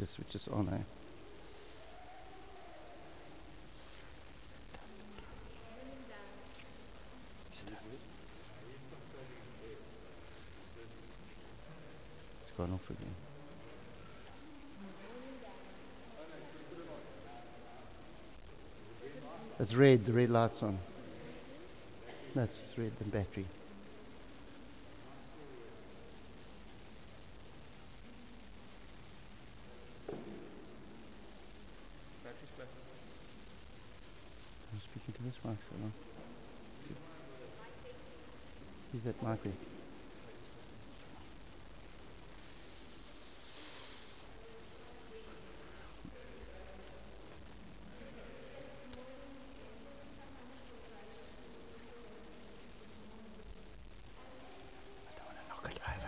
The switch is on, eh? It's gone off again. It's red, the red light's on. That's red, the battery. I'm speaking to this mic, so no. Use that mic there. I don't want to knock it over.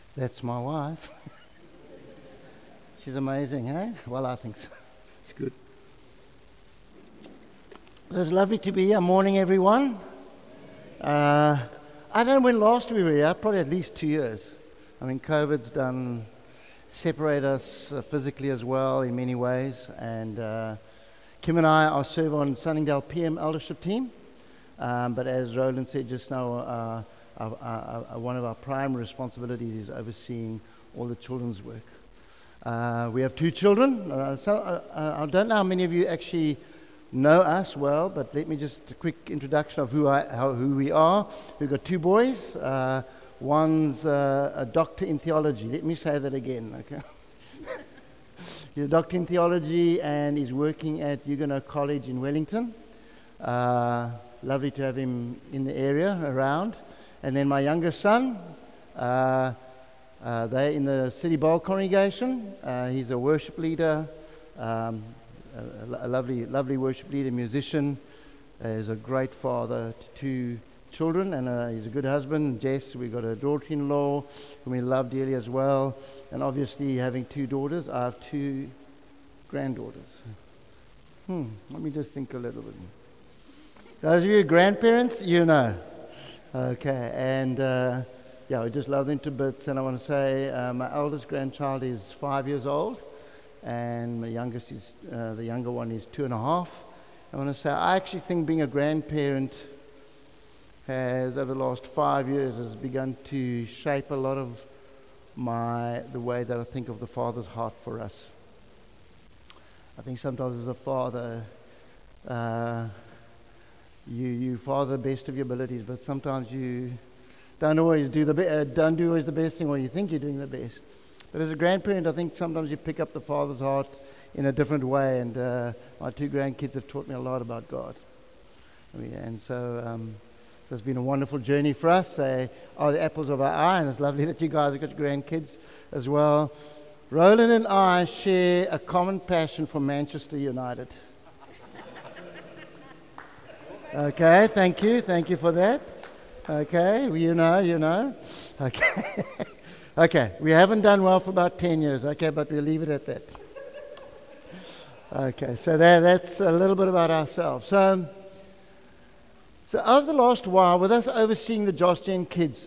That's my wife. She's amazing, eh? Well, I think so. It's good. So it's lovely to be here. Morning, everyone. I don't know when last we were here, probably at least 2 years. I mean, COVID's done separate us physically as well in many ways. And Kim and I are serve on Sunningdale PM eldership team. But as Roland said just now, one of our primary responsibilities is overseeing all the children's work. We have 2 children. I don't know how many of you actually know us well, but let me just a quick introduction of who we are. We've got 2 boys. One's a doctor in theology. Let me say that again, okay? He's a doctor in theology and he's working at Huguenot College in Wellington. Lovely to have him in the area around. And then my younger son, they're in the City Bowl congregation. He's a worship leader, a lovely worship leader, musician. He's a great father to 2 children, and he's a good husband. Jess, we've got a daughter-in-law whom we love dearly as well. And obviously, having 2 daughters, I have 2 granddaughters. Let me just think a little bit. Those of you grandparents, you know. Okay, and we just love them to bits. And I want to say my eldest grandchild is 5 years old, and my youngest is the younger one is 2.5. I want to say I actually think being a grandparent has over the last 5 years has begun to shape a lot of the way that I think of the Father's heart for us. I think sometimes as a father, you father the best of your abilities, but sometimes you don't always do the best thing, or you think you're doing the best. But as a grandparent, I think sometimes you pick up the Father's heart in a different way, and my 2 grandkids have taught me a lot about God. So it's been a wonderful journey for us. They are the apples of our eye, and it's lovely that you guys have got grandkids as well. Roland and I share a common passion for Manchester United. Okay, thank you for that. Okay, well, you know. Okay. Okay, we haven't done well for about 10 years, okay, but we'll leave it at that. Okay, so that's a little bit about ourselves. So over the last while, with us overseeing the Josh Gen kids,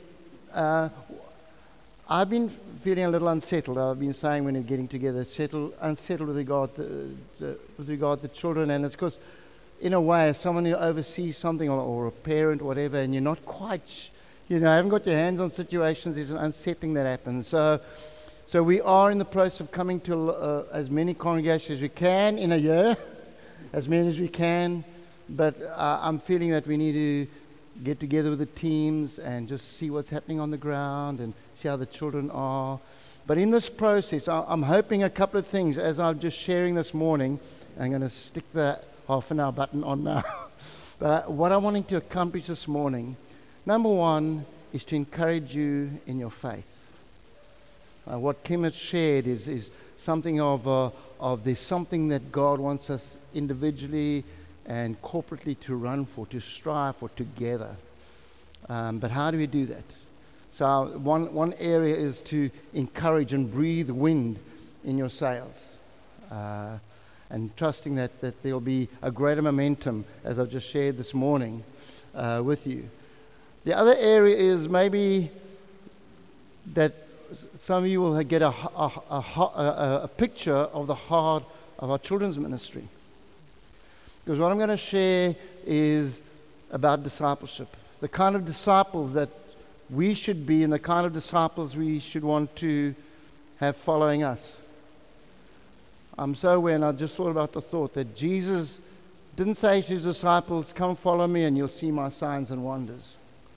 I've been feeling a little unsettled. I've been saying when we're getting together, unsettled with regard to children, and it's because, in a way, as someone who oversees something or a parent, whatever, and you're not quite, haven't got your hands on situations, there's an unsettling that happens. So we are in the process of coming to as many congregations as we can in a year, as many as we can. But I'm feeling that we need to get together with the teams and just see what's happening on the ground and see how the children are. But in this process, I'm hoping a couple of things, as I'm just sharing this morning. I'm going to stick the half an hour button on now. But what I'm wanting to accomplish this morning, number one, is to encourage you in your faith. What Kim has shared is something of there's something that God wants us individually and corporately to run for, to strive for together. But how do we do that? So one area is to encourage and breathe wind in your sails. And trusting that there'll be a greater momentum, as I've just shared this morning with you. The other area is maybe that some of you will get a picture of the heart of our children's ministry. Because what I'm going to share is about discipleship. The kind of disciples that we should be and the kind of disciples we should want to have following us. I'm so aware, and I just thought about the thought that Jesus didn't say to his disciples, "Come follow me and you'll see my signs and wonders."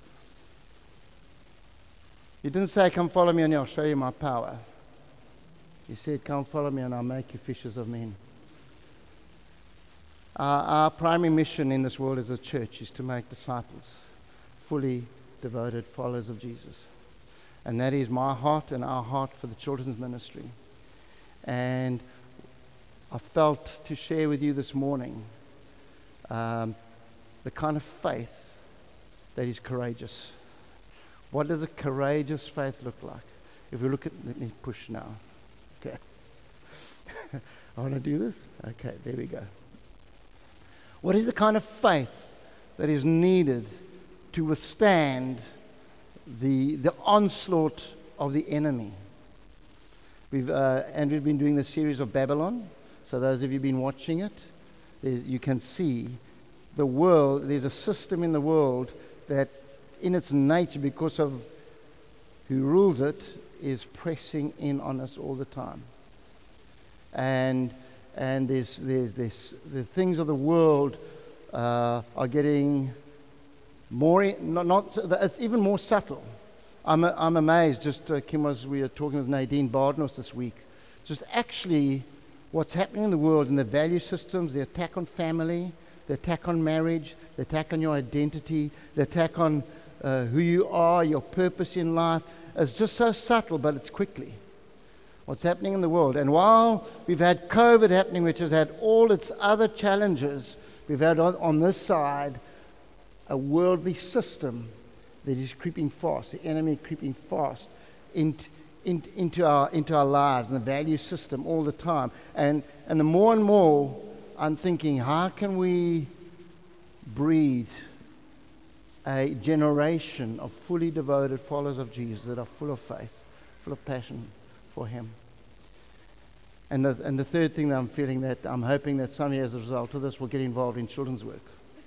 He didn't say, "Come follow me and I'll show you my power." He said, "Come follow me and I'll make you fishers of men." Our primary mission in this world as a church is to make disciples, fully devoted followers of Jesus. And that is my heart and our heart for the children's ministry. And I felt to share with you this morning the kind of faith that is courageous. What does a courageous faith look like? If we look at, let me push now. Okay. I want to do this? Okay, there we go. What is the kind of faith that is needed to withstand the onslaught of the enemy? We've been doing the series of Babylon. So those of you who've been watching it, you can see the world, there's a system in the world that in its nature, because of who rules it, is pressing in on us all the time. And there's the things of the world are getting more, it's even more subtle. I'm amazed, Kim, we were talking with Nadine Bardnos this week, just actually what's happening in the world and the value systems, the attack on family, the attack on marriage, the attack on your identity, the attack on who you are, your purpose in life. It's just so subtle, but it's quickly what's happening in the world. And while we've had COVID happening, which has had all its other challenges, we've had on this side a worldly system that is creeping fast, the enemy creeping fast into our lives and the value system all the time. And the more and more I'm thinking, how can we breed a generation of fully devoted followers of Jesus that are full of faith, full of passion for Him? And the third thing that I'm feeling, that I'm hoping that some of you as a result of this will get involved in children's work.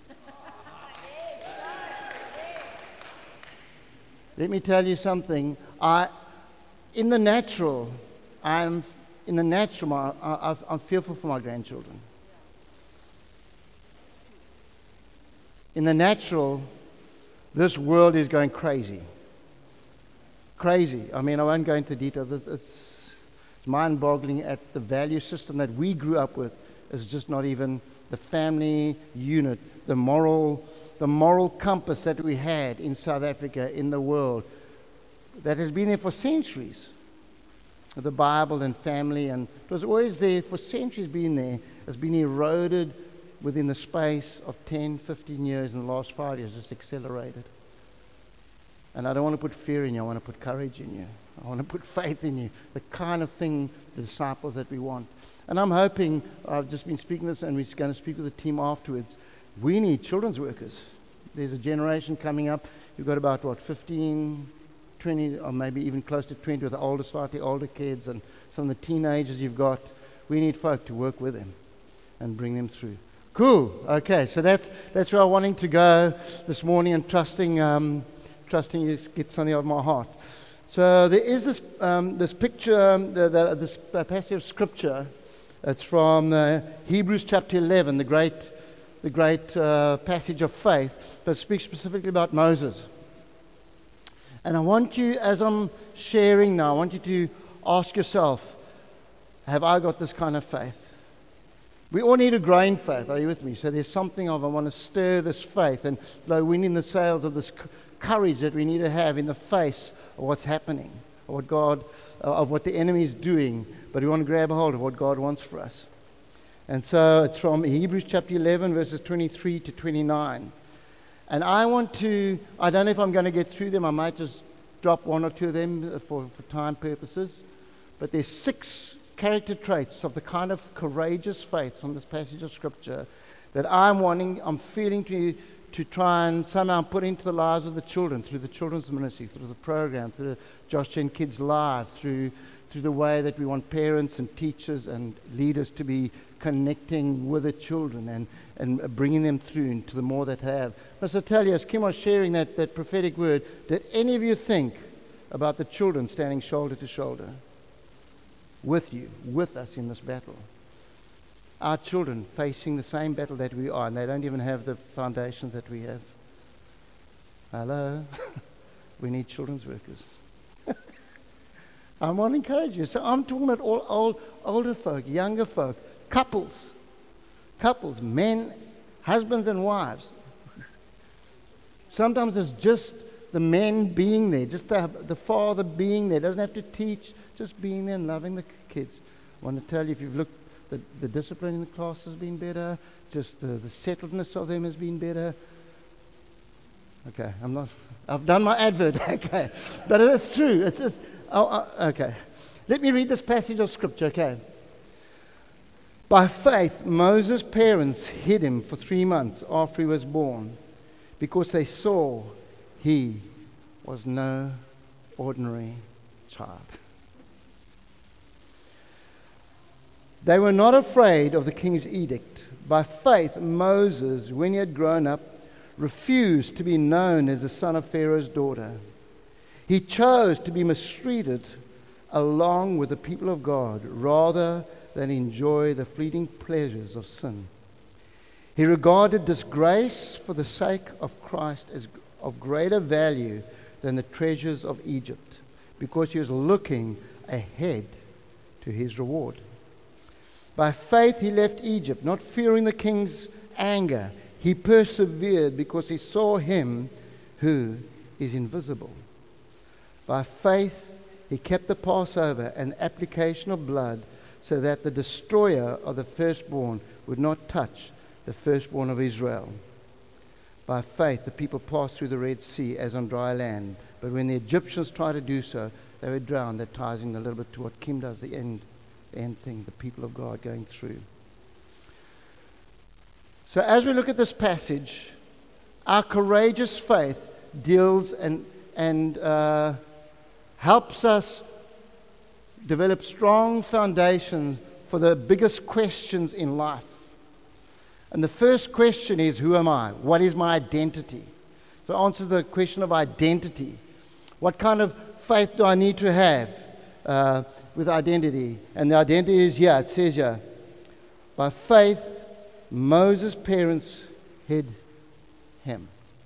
Let me tell you something. I'm fearful for my grandchildren. In the natural, this world is going crazy. Crazy. I mean, I won't go into details. It's mind-boggling at the value system that we grew up with. Is just not even the family unit, the moral compass that we had in South Africa, in the world, that has been there for centuries. The Bible and family, and it was always there for centuries, been there, has been eroded within the space of 10, 15 years. In the last 5 years, just accelerated. And I don't want to put fear in you, I want to put courage in you. I want to put faith in you, the kind of thing, the disciples that we want. And I'm hoping, I've just been speaking this, and we're going to speak with the team afterwards. We need children's workers. There's a generation coming up. You've got about, 15, 20, or maybe even close to 20 with the older, slightly older kids, and some of the teenagers you've got. We need folk to work with them and bring them through. Cool. Okay, so that's where I'm wanting to go this morning, and trusting you to get something out of my heart. So there is this picture, this passage of scripture. It's from Hebrews chapter 11, the great passage of faith that speaks specifically about Moses. And I want you, as I'm sharing now, I want you to ask yourself, have I got this kind of faith? We all need to grow in faith. Are you with me? So there's something of, I want to stir this faith and blow wind in the sails of this courage that we need to have in the face of what's happening, of what the enemy is doing. But we want to grab a hold of what God wants for us. And so it's from Hebrews chapter 11, verses 23 to 29. And I don't know if I'm going to get through them. I might just drop one or two of them for time purposes. But there's 6 character traits of the kind of courageous faith from this passage of Scripture that I'm feeling to try and somehow put into the lives of the children, through the children's ministry, through the program, through the Josh Chen Kids Live, through the way that we want parents and teachers and leaders to be connecting with the children and bringing them through into the more that have. Must I tell you, as Kim was sharing that prophetic word, did any of you think about the children standing shoulder to shoulder with us in this battle? Our children facing the same battle that we are, and they don't even have the foundations that we have. Hello? We need children's workers. I want to encourage you. So I'm talking about all older folk, younger folk, couples, men, husbands and wives. Sometimes it's just the men being there, just the father being there. Doesn't have to teach, just being there and loving the kids. I want to tell you, if you've looked, the discipline in the class has been better, just the settledness of them has been better. Okay, I've done my advert. Okay, but it's true. It's just, okay. Let me read this passage of scripture. Okay. By faith, Moses' parents hid him for 3 months after he was born, because they saw he was no ordinary child. They were not afraid of the king's edict. By faith, Moses, when he had grown up, refused to be known as the son of Pharaoh's daughter. He chose to be mistreated along with the people of God rather than enjoy the fleeting pleasures of sin. He regarded disgrace for the sake of Christ as of greater value than the treasures of Egypt, because he was looking ahead to his reward. By faith he left Egypt, not fearing the king's anger. He persevered because he saw him who is invisible. By faith he kept the Passover, an application of blood, so that the destroyer of the firstborn would not touch the firstborn of Israel. By faith the people passed through the Red Sea as on dry land. But when the Egyptians tried to do so, they were drowned. That ties in a little bit to what Kim does, the end thing, the people of God going through. So as we look at this passage, our courageous faith deals and helps us develop strong foundations for the biggest questions in life. And the first question is, who am I? What is my identity? So it answers the question of identity. What kind of faith do I need to have with identity? And the identity is here. It says here, by faith, Moses' parents hid him.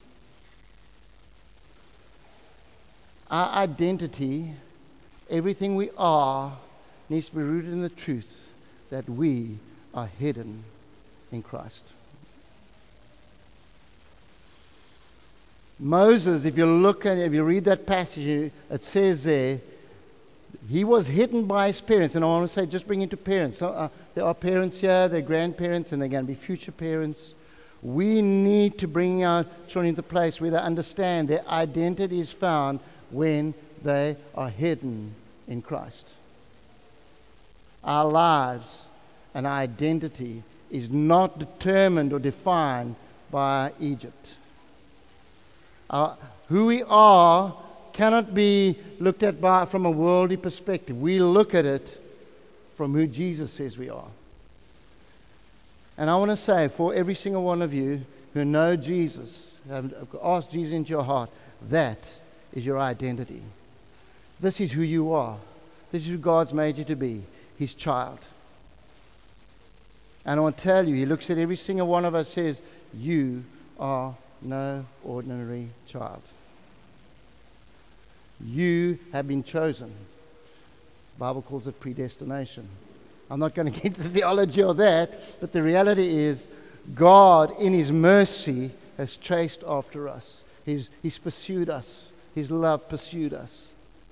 Our identity, everything we are, needs to be rooted in the truth that we are hidden in Christ. Moses, if you read that passage, it says there, he was hidden by his parents. And I want to say, just bring into parents. There are parents here, they're grandparents, and they're going to be future parents. We need to bring our children into a place where they understand their identity is found when they are hidden in Christ. Our lives and our identity is not determined or defined by Egypt. Who we are cannot be looked at from a worldly perspective. We look at it from who Jesus says we are. And I want to say, for every single one of you who know Jesus, have asked Jesus into your heart, that is your identity. This is who you are. This is who God's made you to be, His child. And I want to tell you, He looks at every single one of us and says, you are no ordinary child. You have been chosen. The Bible calls it predestination. I'm not going to get into the theology of that, but the reality is God, in His mercy, has chased after us. He's pursued us. His love pursued us.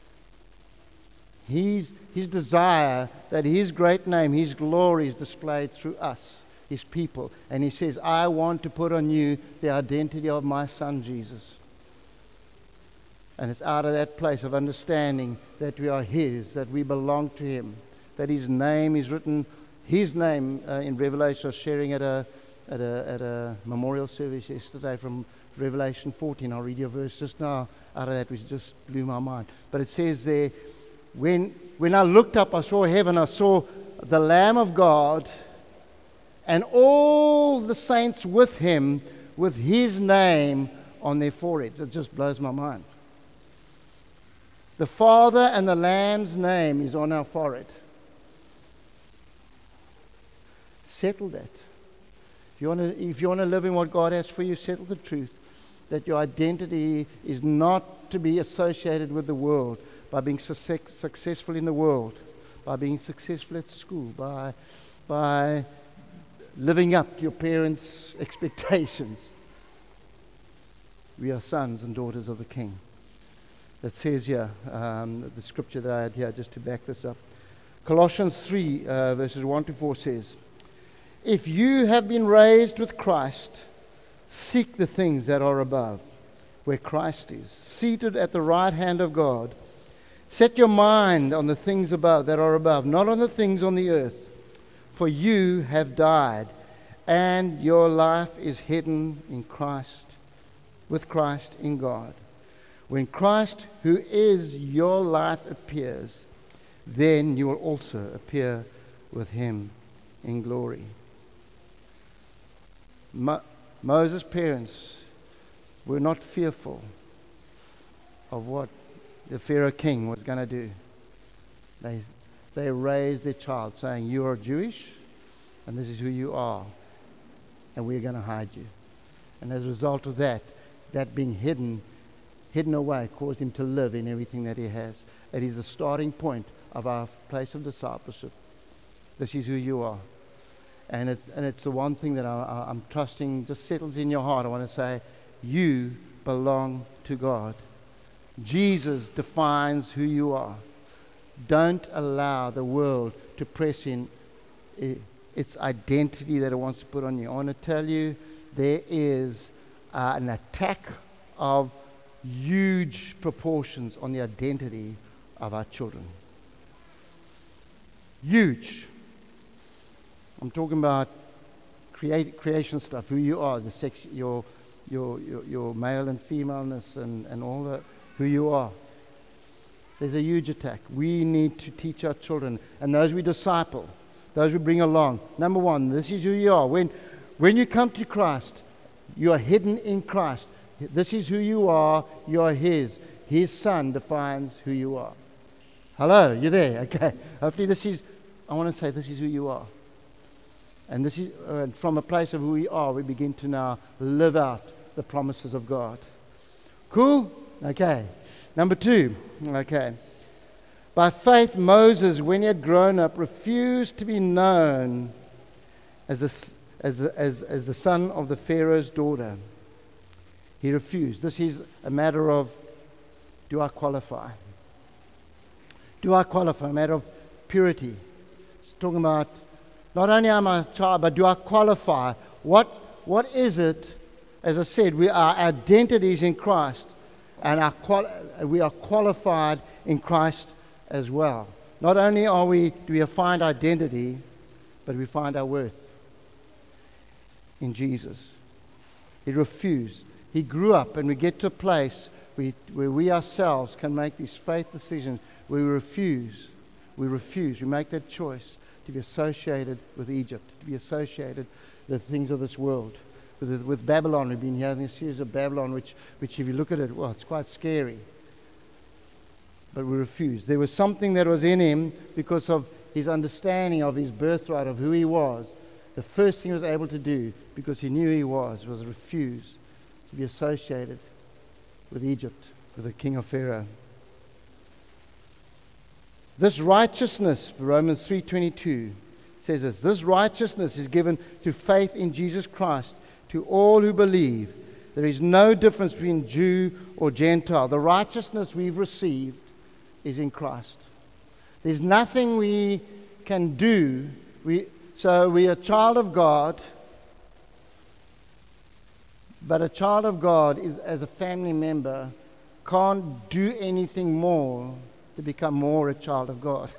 His desire that His great name, His glory is displayed through us, His people. And He says, I want to put on you the identity of my Son, Jesus. And it's out of that place of understanding that we are His, that we belong to Him, that His name is written, His name in Revelation. I was sharing at a memorial service yesterday from Revelation 14. I'll read you a verse just now out of that, which just blew my mind. But it says there, when I looked up, I saw heaven, I saw the Lamb of God and all the saints with Him, with His name on their foreheads. It just blows my mind. The Father and the Lamb's name is on our forehead. Settle that. If you want to live in what God has for you, settle the truth that your identity is not to be associated with the world, by being successful in the world, by being successful at school, by living up to your parents' expectations. We are sons and daughters of the King. It says here, the scripture that I had here, just to back this up. Colossians 3, verses 1 to 4 says, if you have been raised with Christ, seek the things that are above, where Christ is, seated at the right hand of God. Set your mind on the things above that are above, not on the things on the earth. For you have died, and your life is hidden in Christ, with Christ in God. When Christ, who is your life, appears, then you will also appear with him in glory. Moses' parents were not fearful of what the Pharaoh king was going to do. They raised their child saying, you are Jewish and this is who you are, and we're going to hide you. And as a result of that being hidden away caused him to live in everything that he has. It is the starting point of our place of discipleship. This is who you are. And it's the one thing that I'm trusting just settles in your heart. I want to say, you belong to God. Jesus defines who you are. Don't allow the world to press in its identity that it wants to put on you. I want to tell you, there is an attack of huge proportions on the identity of our children. Huge. I'm talking about creation stuff, who you are, the sex, your male and femaleness, and all that, who you are. There's a huge attack. We need to teach our children, and those we disciple, those we bring along. Number one, this is who you are. When you come to Christ, you are hidden in Christ. This is who you are. You are His. His Son defines who you are. Hello, you there? Okay. Hopefully I want to say this is who you are. And this is from a place of who we are, we begin to now live out the promises of God. Cool? Okay. Number 2. Okay. By faith, Moses, when he had grown up, refused to be known as the son of the Pharaoh's daughter. He refused. This is a matter of, do I qualify? Do I qualify? A matter of purity. It's talking about, not only am I a child, but do I qualify? What is it? As I said, our identity is in Christ, and we are qualified in Christ as well. Not only do we find identity, but we find our worth in Jesus. He refused. He grew up, and we get to a place where we ourselves can make these faith decisions where we refuse. We make that choice to be associated with Egypt, to be associated with the things of this world. With Babylon, we've been hearing this series of Babylon, which if you look at it, well, it's quite scary. But we refused. There was something that was in him because of his understanding of his birthright, of who he was. The first thing he was able to do, because he knew who he was refuse to be associated with Egypt, with the king of Pharaoh. This righteousness, Romans 3:22 says this righteousness is given through faith in Jesus Christ to all who believe. There is no difference between Jew or Gentile. The righteousness we've received is in Christ. There's nothing we can do. So we are a child of God, but a child of God is, as a family member, can't do anything more to become more a child of God.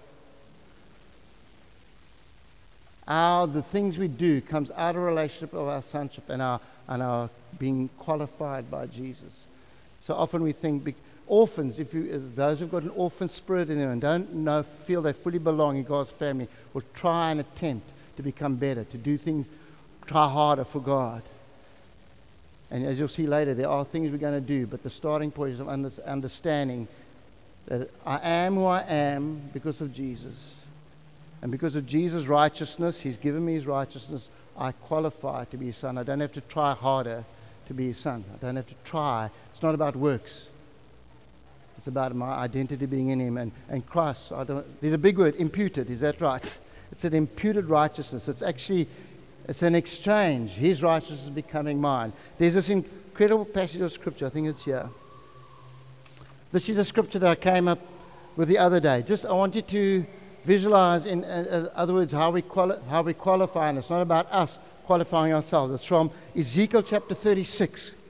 The things we do comes out of a relationship of our sonship and our being qualified by Jesus. So often we think orphans, those who've got an orphan spirit in them and don't feel they fully belong in God's family, will try and attempt to become better, to do things, try harder for God. And as you'll see later, there are things we're going to do, but the starting point is of understanding that I am who I am because of Jesus. And because of Jesus' righteousness, He's given me His righteousness, I qualify to be His son. I don't have to try harder to be His son. I don't have to try. It's not about works. It's about my identity being in Him. And Christ, there's a big word, imputed, is that right? It's an imputed righteousness. It's an exchange. His righteousness is becoming mine. There's this incredible passage of Scripture, I think it's here. This is a scripture that I came up with the other day. I want you to visualize, in other words, how we qualify. And it's not about us qualifying ourselves. It's from Ezekiel chapter 36,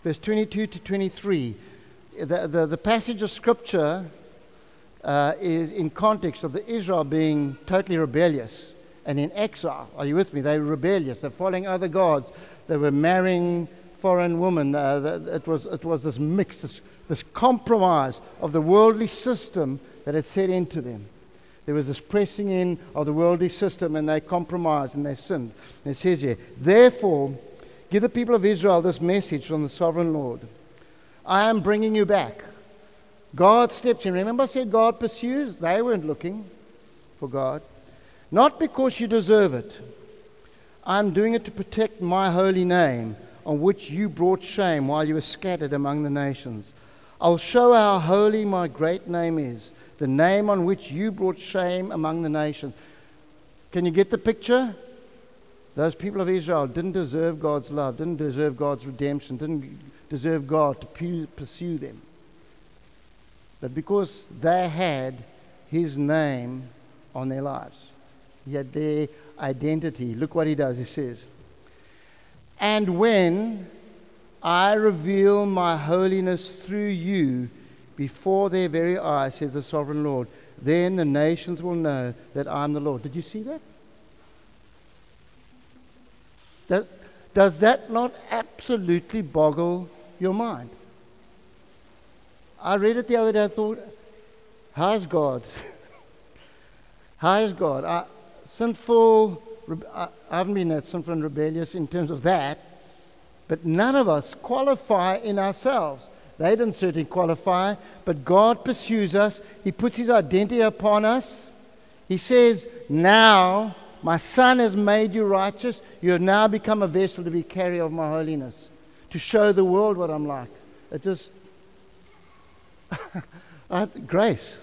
verse 22 to 23. The passage of Scripture is in context of the Israel being totally rebellious and in exile. Are you with me? They were rebellious. They're following other gods. They were marrying foreign women. It was this mix, this compromise of the worldly system that had set into them. There was this pressing in of the worldly system, and they compromised and they sinned. And it says here, therefore, give the people of Israel this message from the sovereign Lord. I am bringing you back. God steps in. Remember I said God pursues? They weren't looking for God. Not because you deserve it. I'm doing it to protect my holy name, on which you brought shame while you were scattered among the nations. I'll show how holy my great name is, the name on which you brought shame among the nations. Can you get the picture? Those people of Israel didn't deserve God's love, didn't deserve God's redemption, didn't deserve God to pursue them. But because they had His name on their lives, He had their identity. Look what He does. He says, and when I reveal my holiness through you before their very eyes, says the sovereign Lord, then the nations will know that I'm the Lord. Did you see that? Does that not absolutely boggle your mind? I read it the other day. I thought, how's God? How is God? Sinful. I haven't been that sinful and rebellious in terms of that, but none of us qualify in ourselves. They didn't certainly qualify, but God pursues us. He puts His identity upon us. He says, now my Son has made you righteous. You have now become a vessel to be carrier of my holiness, to show the world what I'm like. It just grace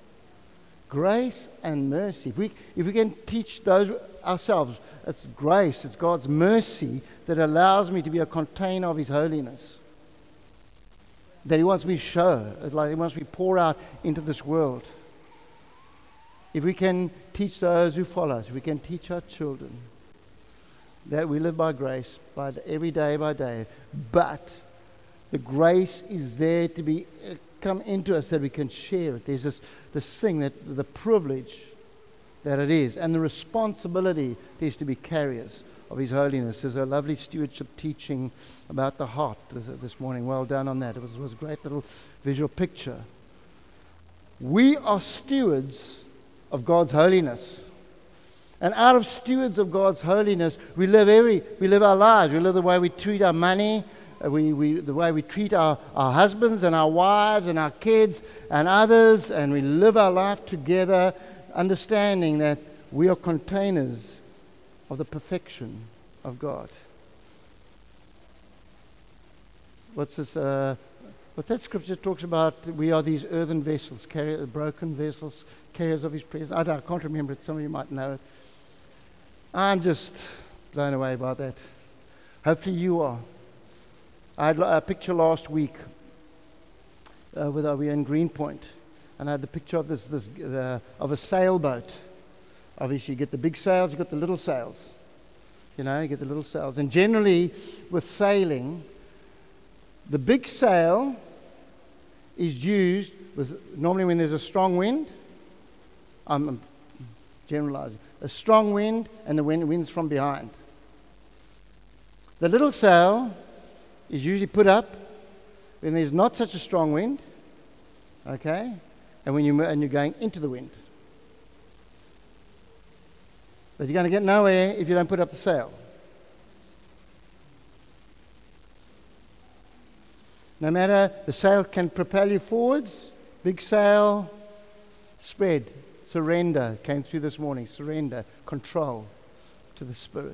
and mercy. If we can teach those ourselves, it's grace, it's God's mercy that allows me to be a container of His holiness, that He wants me to show, like He wants me to pour out into this world. If we can teach those who follow us, if we can teach our children that we live by grace, by every day by day, but the grace is there to be come into us that we can share it. There's this thing, that the privilege that it is, and the responsibility it is to be carriers of His holiness. There's a lovely stewardship teaching about the heart this morning. Well done on that. It was a great little visual picture. We are stewards of God's holiness. And out of stewards of God's holiness, we live our lives. We live the way we treat our money, the way we treat our husbands and our wives and our kids and others, and we live our life together, understanding that we are containers of the perfection of God. What's this? What that scripture talks about? We are these earthen vessels, broken vessels, carriers of His presence. I can't remember it. Some of you might know it. I'm just blown away by that. Hopefully you are. I had a picture last week we were in Greenpoint, and I had the picture of of a sailboat. Obviously, you get the big sails, you got the little sails. You get the little sails, and generally with sailing, the big sail is used normally when there's a strong wind. I'm generalizing. A strong wind, and the wind's from behind. The little sail is usually put up when there's not such a strong wind, okay, and when you're going into the wind. But you're going to get nowhere if you don't put up the sail. No matter, the sail can propel you forwards. Big sail, spread, surrender. Came through this morning. Surrender, control to the Spirit.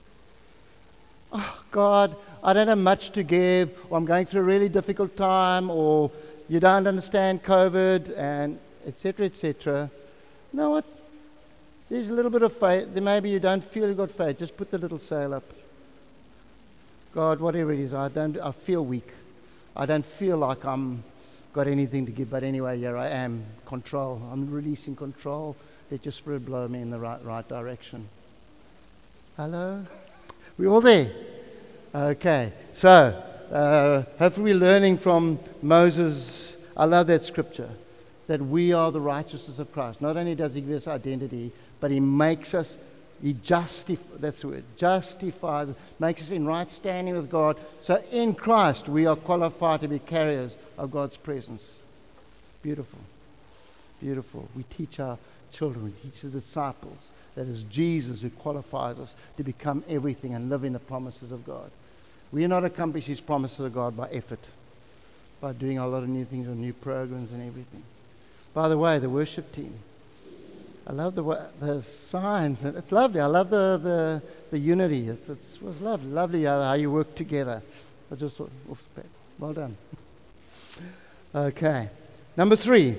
Oh, God, I don't have much to give, or I'm going through a really difficult time, or you don't understand COVID, and etc., etc. You know what? There's a little bit of faith. Then maybe you don't feel you've got faith. Just put the little sail up. God, whatever it is, I feel weak. I don't feel like I'm got anything to give, but anyway, here I am. Control. I'm releasing control. Let your Spirit blow me in the right direction. Hello? We all there? Okay. So, Hopefully we're learning from Moses. I love that scripture, that we are the righteousness of Christ. Not only does he give us identity, but he makes us, that's the word, justifies, makes us in right standing with God. So in Christ we are qualified to be carriers of God's presence. Beautiful. Beautiful. We teach our children, we teach the disciples that it's Jesus who qualifies us to become everything and live in the promises of God. We are not accomplish His promises of God by effort, by doing a lot of new things or new programs and everything. By the way, the worship team, I love the signs. It's lovely. I love the unity. It was lovely how you work together. I just thought, well done. Okay. Number 3.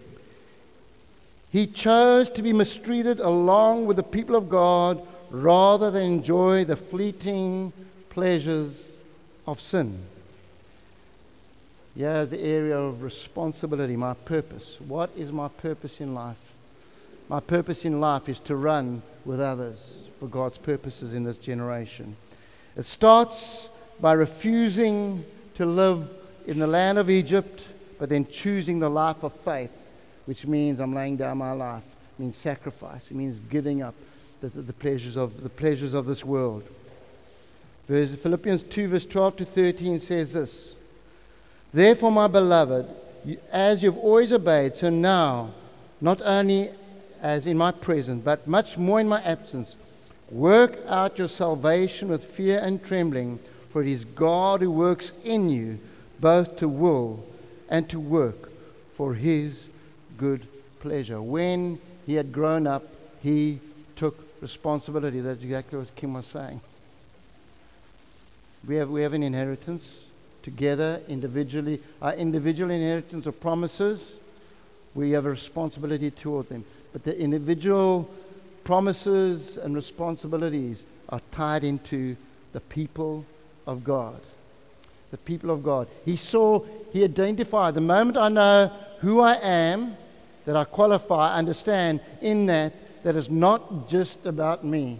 He chose to be mistreated along with the people of God rather than enjoy the fleeting pleasures of sin. Here's the area of responsibility, my purpose. What is my purpose in life? My purpose in life is to run with others for God's purposes in this generation. It starts by refusing to live in the land of Egypt, but then choosing the life of faith, which means I'm laying down my life. It means sacrifice. It means giving up the pleasures of this world. Philippians 2 verse 12 to 13 says this: Therefore, my beloved, as you've always obeyed, so now, not only as in my presence, but much more in my absence, work out your salvation with fear and trembling, for it is God who works in you, both to will and to work for His good pleasure. When he had grown up, he took responsibility. That's exactly what Kim was saying. We have an inheritance together, individually. Our individual inheritance of promises, we have a responsibility toward them. But the individual promises and responsibilities are tied into the people of God. The people of God. He identified, the moment I know who I am, that I qualify, understand in that it's not just about me.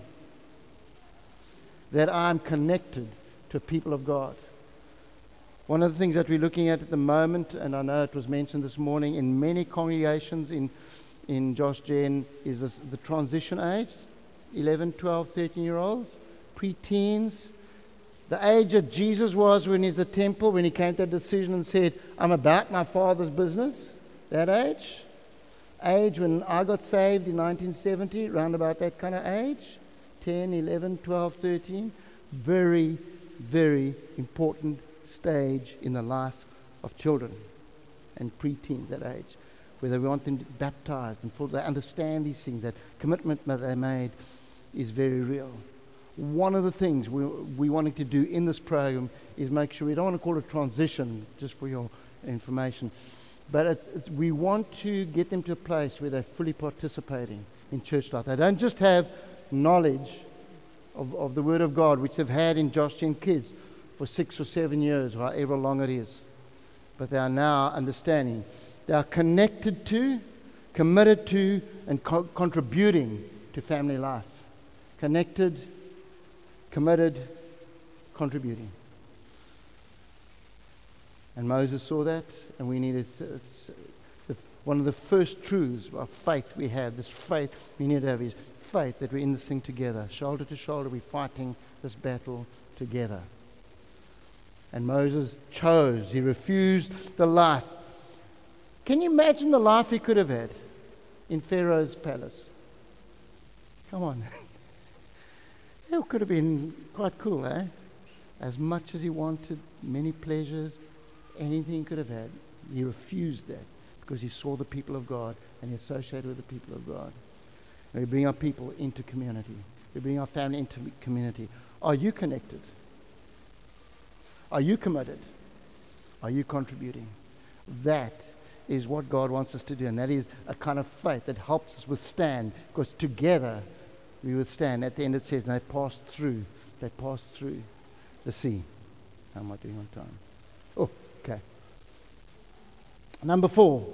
That I'm connected to people of God. One of the things that we're looking at the moment, and I know it was mentioned this morning in many congregations in Josh Gen, is the transition age, 11, 12, 13-year-olds, pre-teens. The age that Jesus was when he's the temple, when he came to that decision and said, I'm about my Father's business. That age. Age when I got saved in 1970, round about that kind of age. 10, 11, 12, 13. Very, very important stage in the life of children and pre-teens, that age, where they want them baptized and they understand these things, that commitment that they made is very real. One of the things we wanting to do in this program is make sure, we don't want to call it transition, just for your information, but we want to get them to a place where they're fully participating in church life. They don't just have knowledge of the Word of God, which they've had in Josh Gen Kids for 6 or 7 years, however long it is. But they are now understanding. They are connected to, committed to, and contributing to family life. Connected, committed, contributing. And Moses saw that, and we needed one of the first truths of faith we have, this faith we need to have, is faith that we're in this thing together. Shoulder to shoulder, we're fighting this battle together. And Moses chose. He refused the life. Can you imagine the life he could have had in Pharaoh's palace? Come on. It could have been quite cool, eh? As much as he wanted, many pleasures, anything he could have had. He refused that because he saw the people of God and he associated with the people of God. And we bring our people into community. We bring our family into community. Are you connected? Are you committed? Are you contributing? That is what God wants us to do, and that is a kind of faith that helps us withstand, because together we withstand. At the end it says, they passed through the sea. How am I doing on time? Oh, okay. Number four.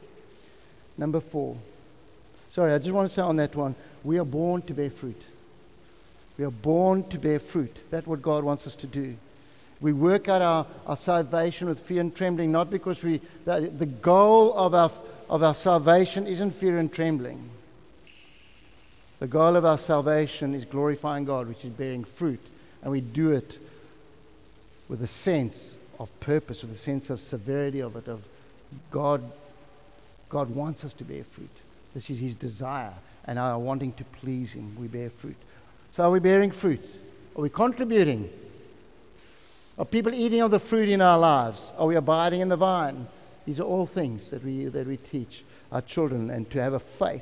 Sorry, I just want to say on that one, we are born to bear fruit. We are born to bear fruit. That's what God wants us to do. We work out our salvation with fear and trembling, not because the goal of our salvation isn't fear and trembling. The goal of our salvation is glorifying God, which is bearing fruit. And we do it with a sense of purpose, with a sense of severity of it, of God wants us to bear fruit. This is His desire, and our wanting to please Him, we bear fruit. So are we bearing fruit? Are we contributing? Are people eating of the fruit in our lives? Are we abiding in the vine? These are all things that we teach our children, and to have a faith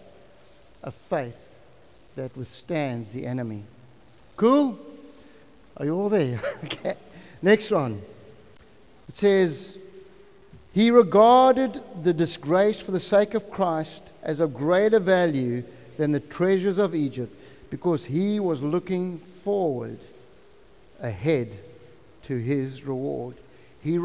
that withstands the enemy. Cool? Are you all there? Okay. Next one. It says, he regarded the disgrace for the sake of Christ as of greater value than the treasures of Egypt, because he was looking forward ahead to his reward. He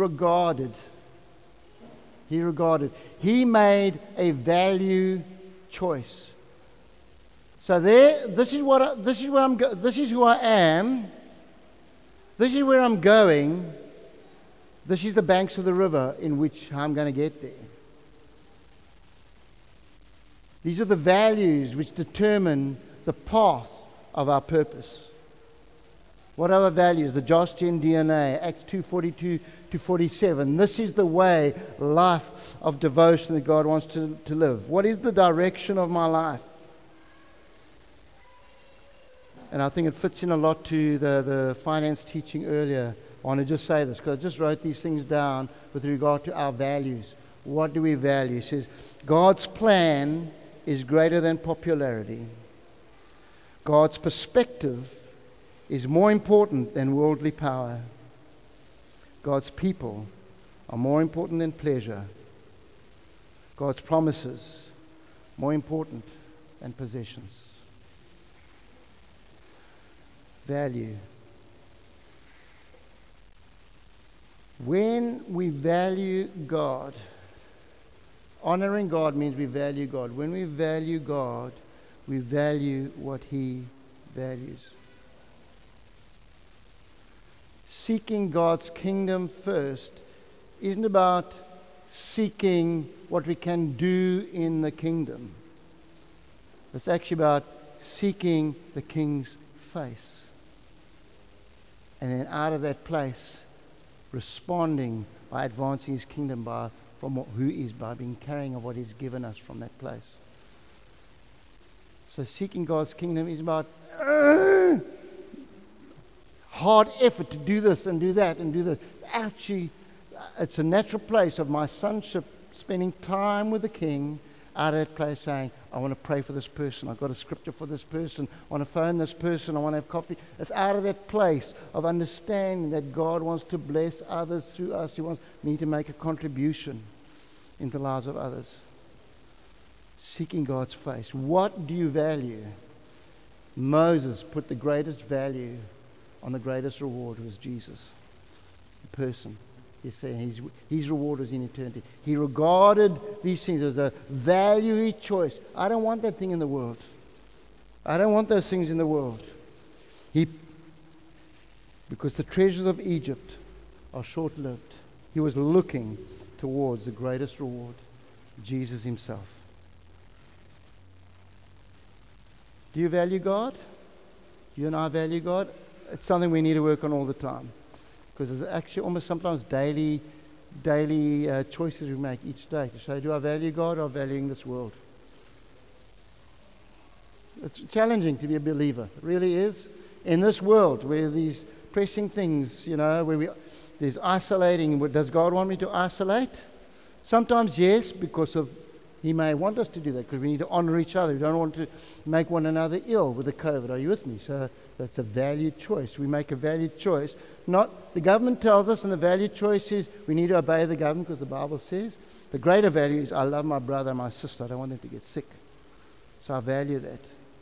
made a value choice. So this is who I am. This is where I'm going. This is the banks of the river in which I'm going to get there. These are the values which determine the path of our purpose. What are our values? The Josh Gen DNA, Acts 2:42 to 47. This is the way, life of devotion that God wants to live. What is the direction of my life? And I think it fits in a lot to the finance teaching earlier. I want to just say this, because I just wrote these things down with regard to our values. What do we value? It says, God's plan is greater than popularity. God's perspective is more important than worldly power. God's people are more important than pleasure. God's promises more important than possessions. Value. When we value God, honoring God means we value God. When we value God, we value what He values. Seeking God's kingdom first isn't about seeking what we can do in the kingdom. It's actually about seeking the King's face. And then out of that place, responding by advancing His kingdom by being carrying of what He's given us from that place. So seeking God's kingdom is about hard effort to do this and do that and do this. Actually, it's a natural place of my sonship, spending time with the King, out of that place saying, I want to pray for this person. I've got a scripture for this person. I want to phone this person. I want to have coffee. It's out of that place of understanding that God wants to bless others through us. He wants me to make a contribution in the lives of others. Seeking God's face. What do you value? Moses put the greatest value on the greatest reward, who was Jesus, the person. He's saying his reward was in eternity. He regarded these things as a value choice. I don't want that thing in the world. I don't want those things in the world. Because the treasures of Egypt are short-lived. He was looking towards the greatest reward, Jesus Himself. Do you value God? You and I value God? It's something we need to work on all the time. Because there's actually almost sometimes daily choices we make each day to say, do I value God or valuing this world? It's challenging to be a believer. It really is. In this world where these pressing things, there's isolating. Does God want me to isolate? Sometimes yes, because He may want us to do that, because we need to honor each other. We don't want to make one another ill with the COVID. Are you with me? So that's a valued choice. We make a valued choice. Not the government tells us, and the valued choice is we need to obey the government because the Bible says. The greater value is I love my brother and my sister. I don't want them to get sick. So I value that.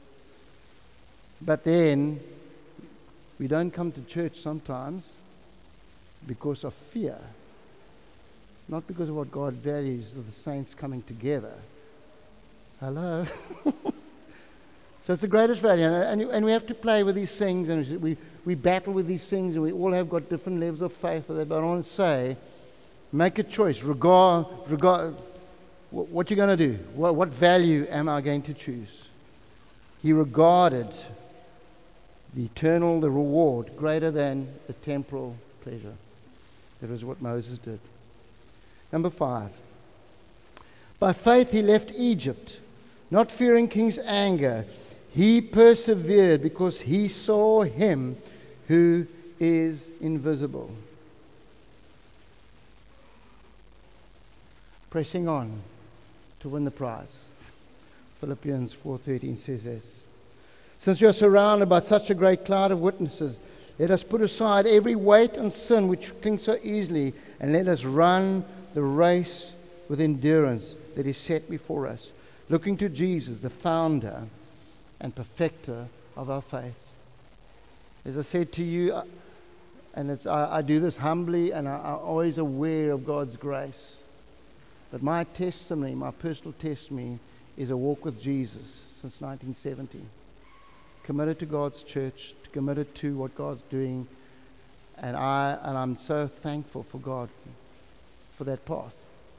But then we don't come to church sometimes because of fear. Not because of what God values, of the saints coming together. Hello? So it's the greatest value. And we have to play with these things, and we battle with these things, and we all have got different levels of faith. But I want to say, make a choice. Regard what you're going to do. What value am I going to choose? He regarded the eternal, the reward, greater than the temporal pleasure. That was what Moses did. Number 5. By faith he left Egypt, not fearing king's anger. He persevered because he saw him who is invisible. Pressing on to win the prize. Philippians 4:13 says this. Since you are surrounded by such a great cloud of witnesses, let us put aside every weight and sin which clings so easily, and let us run the race with endurance that is set before us, looking to Jesus, the founder and perfecter of our faith. As I said to you, and I do this humbly, and I'm always aware of God's grace. But my testimony, my personal testimony, is a walk with Jesus since 1970. Committed to God's church, committed to what God's doing, and I'm so thankful for God for that path.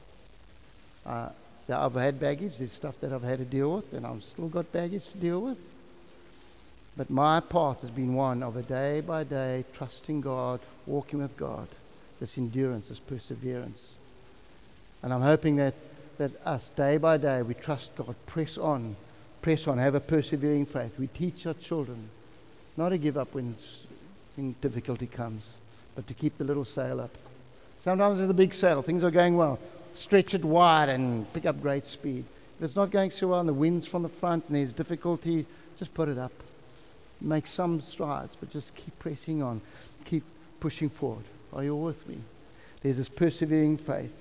I've had baggage. There's stuff that I've had to deal with, and I've still got baggage to deal with. But my path has been one of a day by day trusting God, walking with God, this endurance, this perseverance. And I'm hoping that us, day by day, we trust God, press on, have a persevering faith. We teach our children not to give up when difficulty comes, but to keep the little sail up. Sometimes there's a big sail, things are going well. Stretch it wide and pick up great speed. If it's not going so well and the wind's from the front and there's difficulty, just put it up. Make some strides, but just keep pressing on. Keep pushing forward. Are you all with me? There's this persevering faith.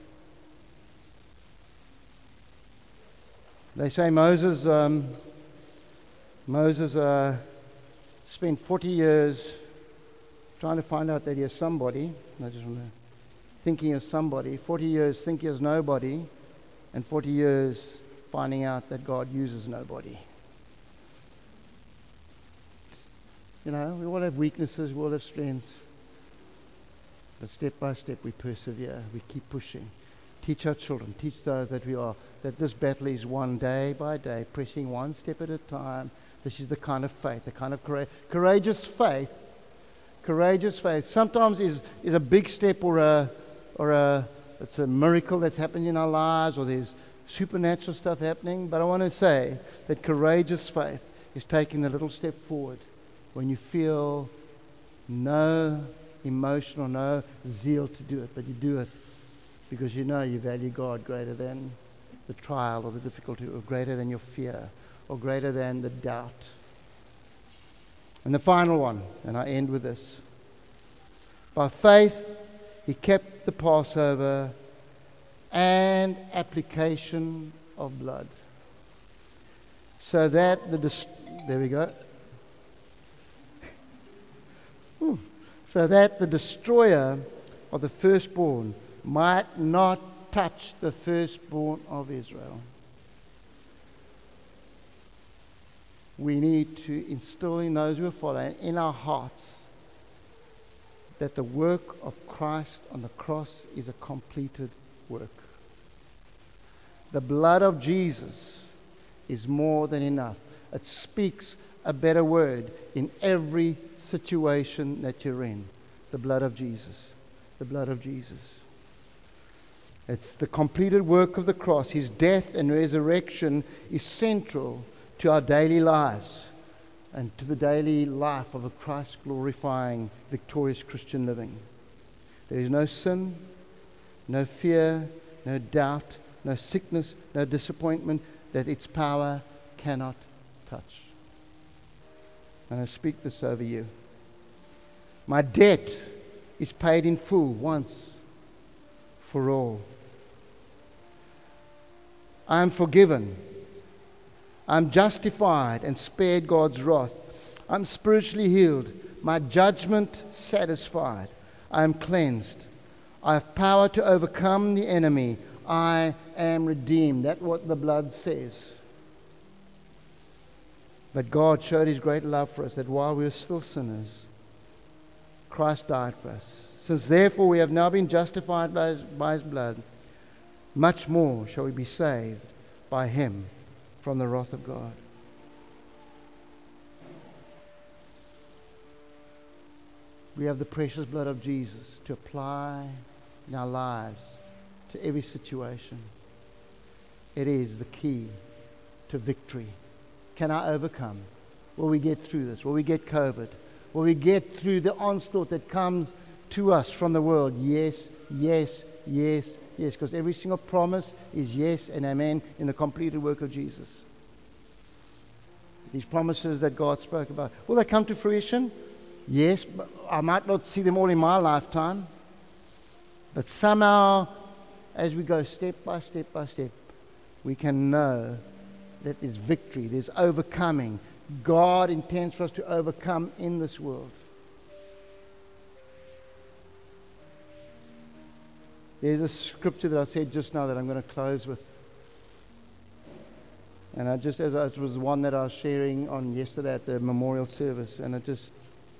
They say Moses spent 40 years trying to find out that he is somebody. I just want to thinking of somebody. 40 years thinking he is nobody, and 40 years finding out that God uses nobody. You know, we all have weaknesses, we all have strengths. But step by step we persevere, we keep pushing. Teach our children, teach those that we are, that this battle is one day by day, pressing one step at a time. This is the kind of faith, the kind of courageous faith. Courageous faith sometimes is a big step or it's a miracle that's happened in our lives, or there's supernatural stuff happening. But I want to say that courageous faith is taking the little step forward when you feel no emotion or no zeal to do it, but you do it because you know you value God greater than the trial or the difficulty, or greater than your fear, or greater than the doubt. And the final one, and I end with this. By faith, he kept the Passover and application of blood, so that there we go. So that the destroyer of the firstborn might not touch the firstborn of Israel. We need to instill in those who are following, in our hearts, that the work of Christ on the cross is a completed work. The blood of Jesus is more than enough. It speaks a better word in every situation that you're in. The blood of Jesus. The blood of Jesus. It's the completed work of the cross. His death and resurrection is central to our daily lives and to the daily life of a Christ-glorifying, victorious Christian living. There is no sin, no fear, no doubt, no sickness, no disappointment that its power cannot touch. And I speak this over you. My debt is paid in full once for all. I am forgiven. I'm justified and spared God's wrath. I'm spiritually healed. My judgment satisfied. I am cleansed. I have power to overcome the enemy. I am redeemed. That's what the blood says. But God showed his great love for us, that while we were still sinners, Christ died for us. Since therefore we have now been justified by his blood, much more shall we be saved by him from the wrath of God. We have the precious blood of Jesus to apply in our lives to every situation. It is the key to victory. Can I overcome? Will we get through this? Will we get COVID? Will we get through the onslaught that comes to us from the world? Yes, yes, yes, yes. Because every single promise is yes and amen in the completed work of Jesus. These promises that God spoke about, will they come to fruition? Yes, but I might not see them all in my lifetime. But somehow, as we go step by step by step, we can know that there's victory, there's overcoming. God intends for us to overcome in this world. There's a scripture that I said just now that I'm going to close with. And it was one that I was sharing on yesterday at the memorial service, and it just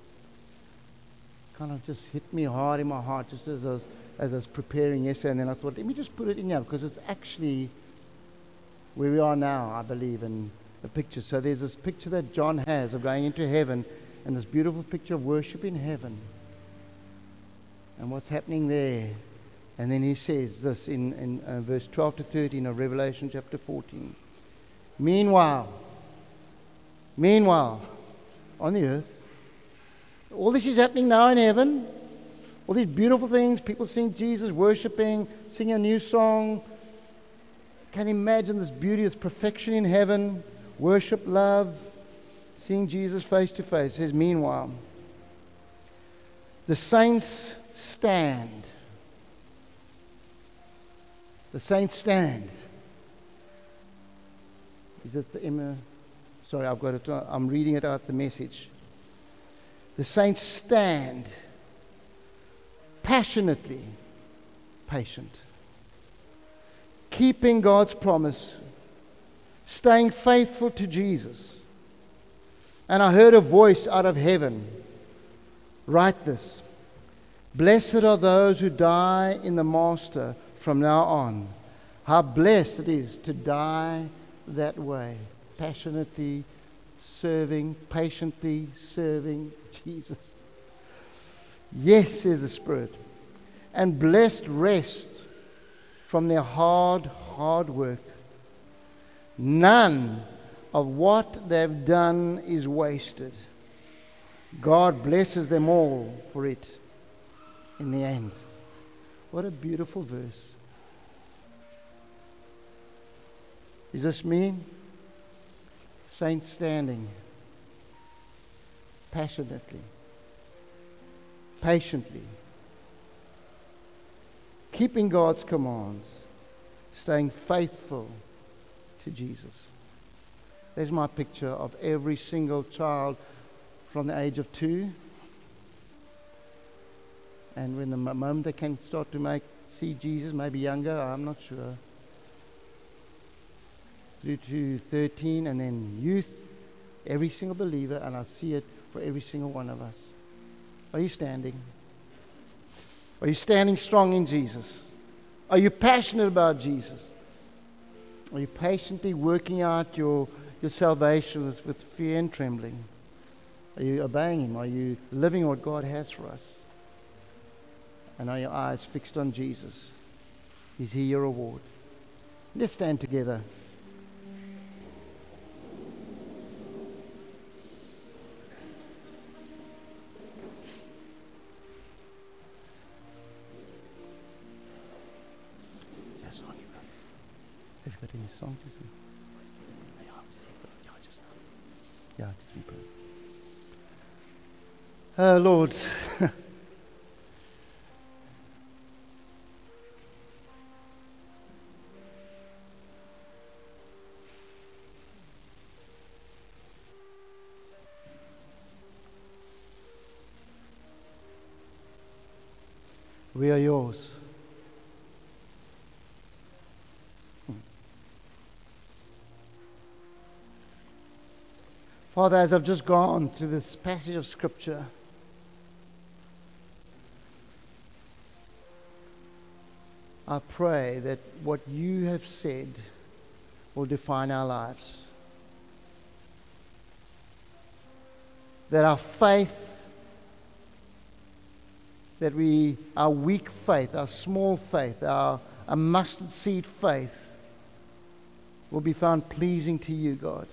kind of just hit me hard in my heart just as I was preparing yesterday. And then I thought, let me just put it in here, because it's actually where we are now, I believe, in the picture. So there's this picture that John has of going into heaven, and this beautiful picture of worship in heaven and what's happening there. And then he says this in verse 12 to 13 of Revelation chapter 14. Meanwhile, on the earth, all this is happening now in heaven. All these beautiful things, people seeing Jesus, worshiping, singing a new song. Can you imagine this beauty, this perfection in heaven? Worship, love, seeing Jesus face to face. It says, meanwhile, the saints stand. The saints stand. Is it the Emma? Sorry, I've got it. I'm reading it out the Message. The saints stand passionately patient, keeping God's promise, staying faithful to Jesus. And I heard a voice out of heaven write this: blessed are those who die in the Master from now on. How blessed it is to die that way, passionately serving, patiently serving Jesus. Yes, says the Spirit, and blessed rest from their hard work. None of what they've done is wasted. God blesses them all for it in the end. What a beautiful verse. Is this me? Saints standing passionately, patiently, keeping God's commands, staying faithful to Jesus. There's my picture of every single child from the age of 2. And when the moment they can start to see Jesus, maybe younger, I'm not sure, through to 13, and then youth, every single believer, and I see it for every single one of us. Are you standing? Are you standing strong in Jesus? Are you passionate about Jesus? Are you patiently working out your salvation with fear and trembling? Are you obeying Him? Are you living what God has for us? And are your eyes fixed on Jesus? Is He your reward? Let's stand together. Have you got any song to sing? Yeah, just be pray. Lord, we are yours. Father, as I've just gone through this passage of Scripture, I pray that what you have said will define our lives. That our faith, our weak faith, our small faith, our mustard seed faith will be found pleasing to you, God.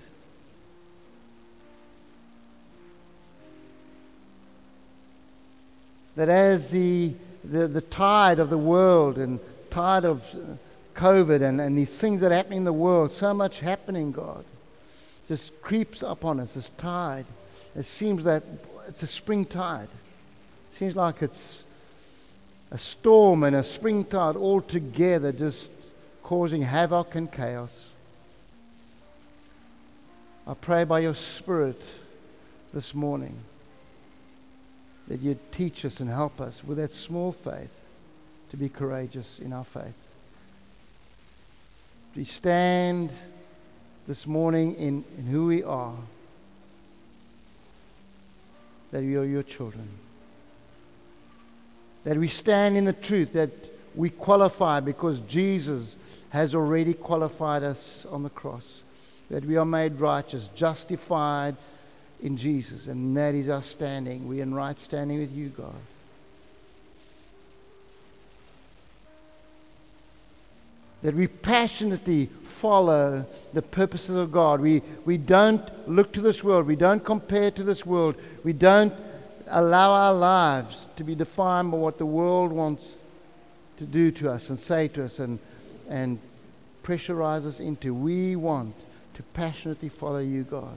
That as the tide of the world and tide of COVID and these things that are happening in the world, so much happening, God, just creeps up on us, this tide. It seems that it's a spring tide. It seems like it's a storm and a spring tide all together, just causing havoc and chaos. I pray by your Spirit this morning that you'd teach us and help us with that small faith to be courageous in our faith. We stand this morning in who we are, that we are your children. That we stand in the truth that we qualify because Jesus has already qualified us on the cross. That we are made righteous, justified in Jesus, and that is our standing. We are in right standing with you, God. That we passionately follow the purposes of God. We don't look to this world. We don't compare to this world. We don't allow our lives to be defined by what the world wants to do to us and say to us and pressurize us into. We want to passionately follow you, God.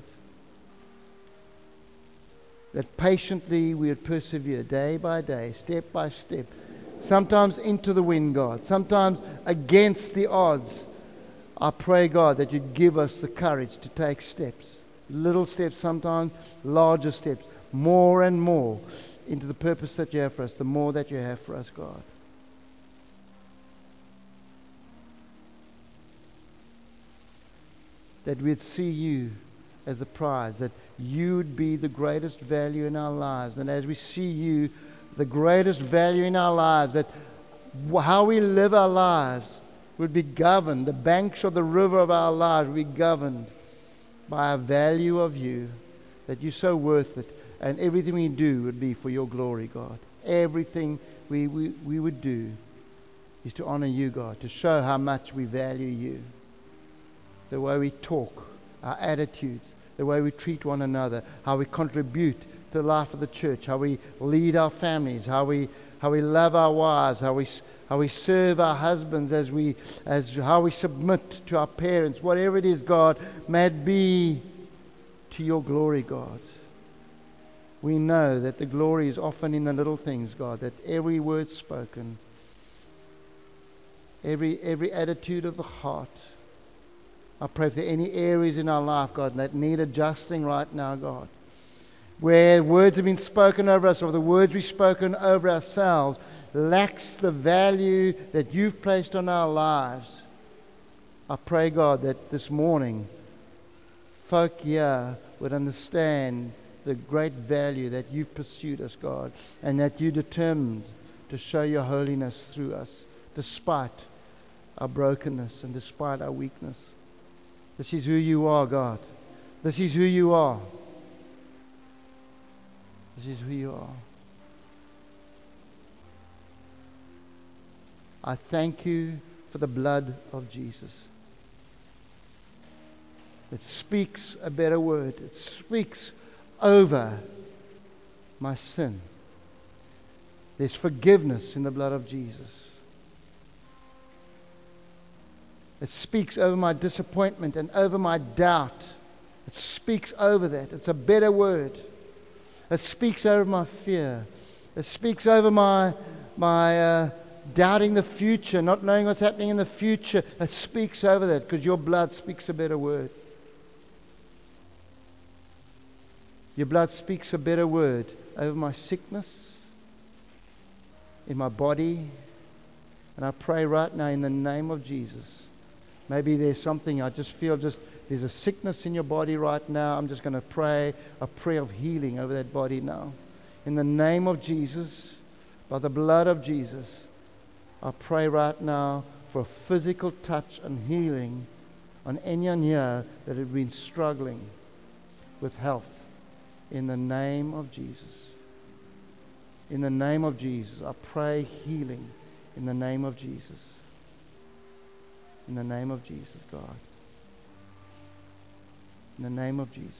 That patiently we would persevere day by day, step by step, sometimes into the wind, God, sometimes against the odds. I pray, God, that you'd give us the courage to take steps, little steps sometimes, larger steps, more and more into the purpose that you have for us, the more that you have for us, God. That we'd see you as a prize, that you would be the greatest value in our lives. And as we see you, the greatest value in our lives, that how we live our lives would be governed, the banks of the river of our lives would be governed by a value of you, that you're so worth it, and everything we do would be for your glory, God. Everything we would do is to honor you, God, to show how much we value you. The way we talk, our attitudes, the way we treat one another, how we contribute to the life of the church, how we lead our families, how we love our wives, how we serve our husbands, how we submit to our parents, whatever it is, God, may it be to your glory, God. We know that the glory is often in the little things, God, that every word spoken, every attitude of the heart. I pray if there are any areas in our life, God, that need adjusting right now, God, where words have been spoken over us or the words we've spoken over ourselves lacks the value that you've placed on our lives. I pray, God, that this morning folk here would understand the great value that you've pursued us, God, and that you're determined to show your holiness through us, despite our brokenness and despite our weakness. This is who you are, God. This is who you are. This is who you are. I thank you for the blood of Jesus. It speaks a better word. It speaks over my sin. There's forgiveness in the blood of Jesus. It speaks over my disappointment and over my doubt. It speaks over that. It's a better word. It speaks over my fear. It speaks over my doubting the future, not knowing what's happening in the future. It speaks over that because your blood speaks a better word. Your blood speaks a better word over my sickness, in my body. And I pray right now in the name of Jesus. Maybe there's something I just feel there's there's a sickness in your body right now, I'm just going to pray a prayer of healing over that body now. In the name of Jesus, by the blood of Jesus, I pray right now for a physical touch and healing on anyone here that have been struggling with health. In the name of Jesus. In the name of Jesus, I pray healing. In the name of Jesus. In the name of Jesus, God. In the name of Jesus.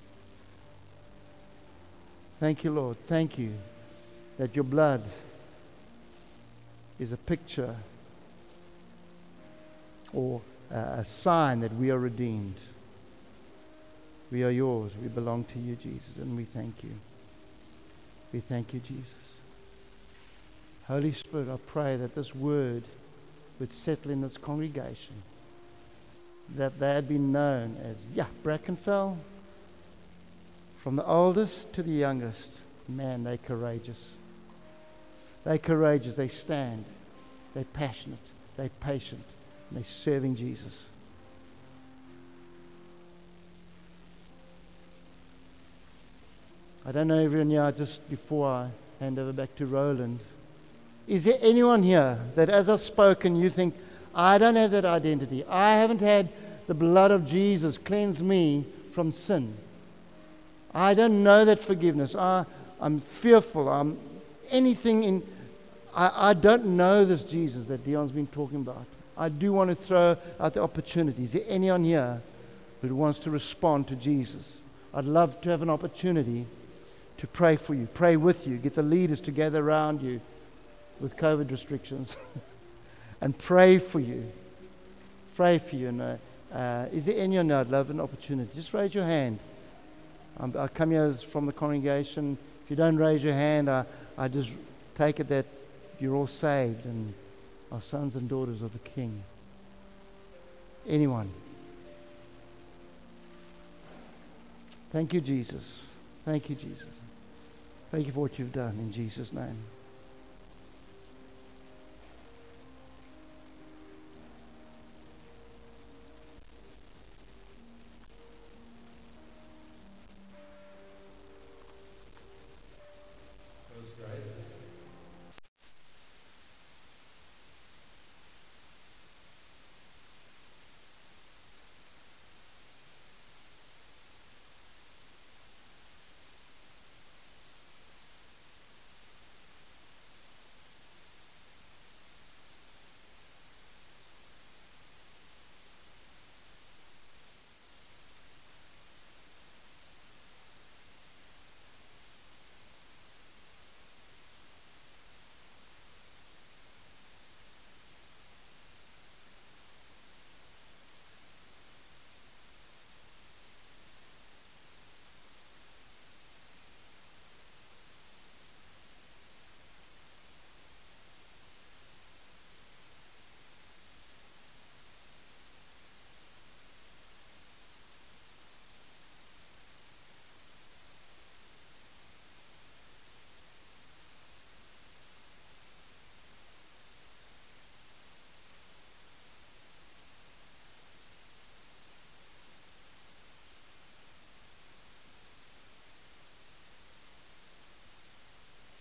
Thank you, Lord. Thank you that your blood is a picture or a sign that we are redeemed. We are yours. We belong to you, Jesus, and we thank you. We thank you, Jesus. Holy Spirit, I pray that this word would settle in this congregation, that they had been known as, Brackenfell, from the oldest to the youngest. Man, they're courageous. They're courageous. They stand. They're passionate. They're patient. And they're serving Jesus. I don't know everyone here, just before I hand over back to Roland. Is there anyone here that as I've spoken, you think, I don't have that identity. I haven't had the blood of Jesus cleanse me from sin. I don't know that forgiveness. I'm fearful. I don't know this Jesus that Dion's been talking about. I do want to throw out the opportunity. Is there anyone here who wants to respond to Jesus? I'd love to have an opportunity to pray for you, pray with you, get the leaders to gather around you with COVID restrictions and pray for you. Pray for you. And, is there anyone I'd love an opportunity? Just raise your hand. I come here from the congregation. If you don't raise your hand, I just take it that you're all saved and are sons and daughters of the King. Anyone? Thank you, Jesus. Thank you, Jesus. Thank you for what you've done in Jesus' name.